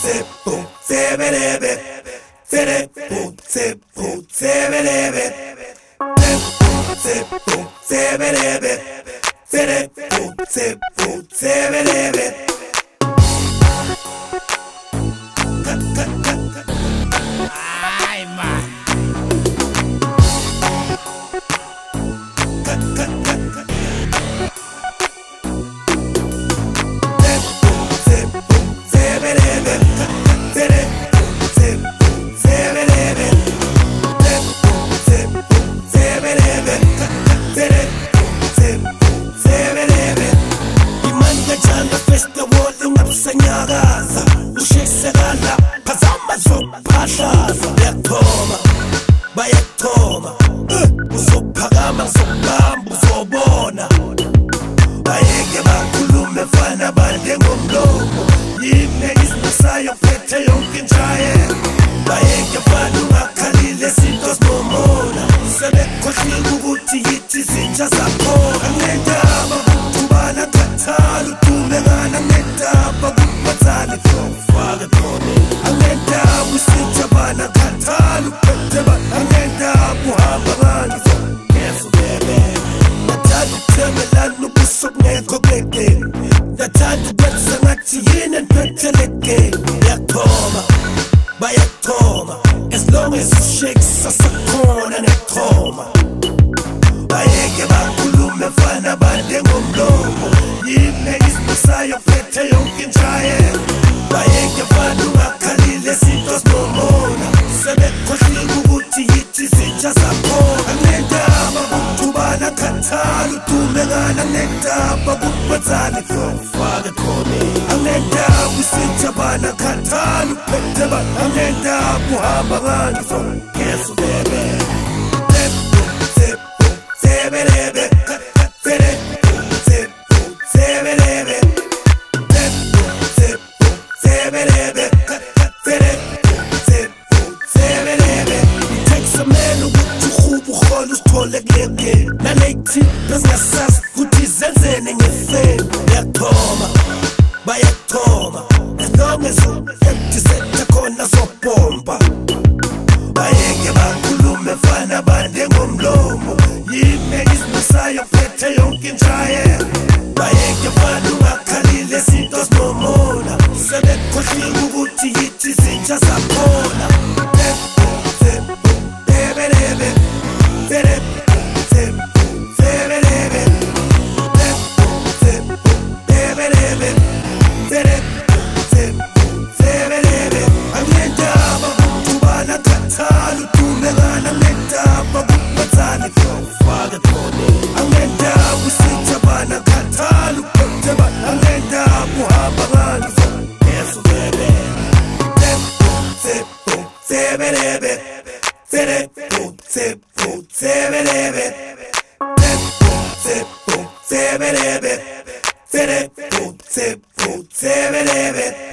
As long as you shake sasakhona netroma bayeke bakhulume mfana bande ngomlomo yime isibusayo phethe yonke injayelo bayeke mfana ungakhalile sinto sinomona sebekhohlile ukuthi yithi zintsha zakhona anendaba ukujubana khathala udume ngana anendaba ukubazana kufaka khona anendaba usijabana khathala uphethe ba anendaba uhamba ngani so yes baby as long as you empty set khona sobomba bayeke bakhulume mfana bande ngomlomo yime isibusayo phethe yonke injayelo bayeke mfana ungakhalile sinto sinomona sebekhohlile ukuthi yithi zintsha zakhona Sebelebe